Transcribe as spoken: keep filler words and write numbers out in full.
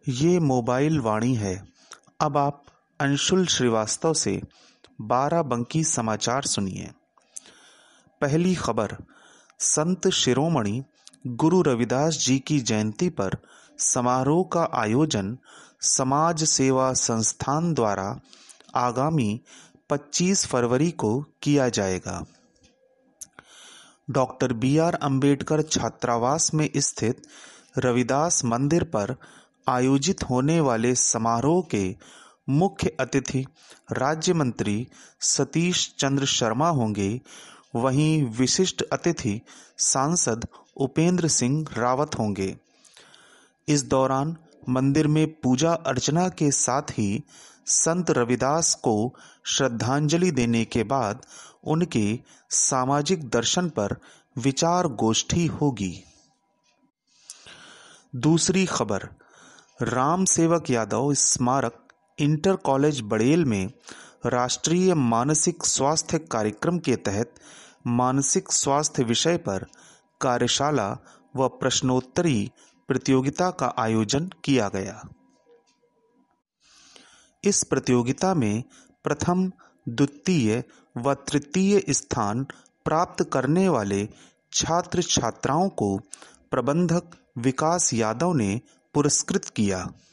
ये मोबाइल वाणी है। अब आप अंशुल श्रीवास्तव से बाराबंकी समाचार सुनिए। पहली खबर, संत शिरोमणि गुरु रविदास जी की जयंती पर समारोह का आयोजन समाज सेवा संस्थान द्वारा आगामी पच्चीस फरवरी को किया जाएगा। डॉक्टर बी आर अम्बेडकर छात्रावास में स्थित रविदास मंदिर पर आयोजित होने वाले समारोह के मुख्य अतिथि राज्य मंत्री सतीश चंद्र शर्मा होंगे। वहीं विशिष्ट अतिथि सांसद उपेंद्र सिंह रावत होंगे। इस दौरान मंदिर में पूजा अर्चना के साथ ही संत रविदास को श्रद्धांजलि देने के बाद उनके सामाजिक दर्शन पर विचार गोष्ठी होगी। दूसरी खबर, राम सेवक यादव स्मारक इंटर कॉलेज बड़ेल में राष्ट्रीय मानसिक स्वास्थ्य कार्यक्रम के तहत मानसिक स्वास्थ्य विषय पर कार्यशाला व प्रश्नोत्तरी प्रतियोगिता का आयोजन किया गया। इस प्रतियोगिता में प्रथम, द्वितीय व तृतीय स्थान प्राप्त करने वाले छात्र छात्राओं को प्रबंधक विकास यादव ने पुरस्कृत किया।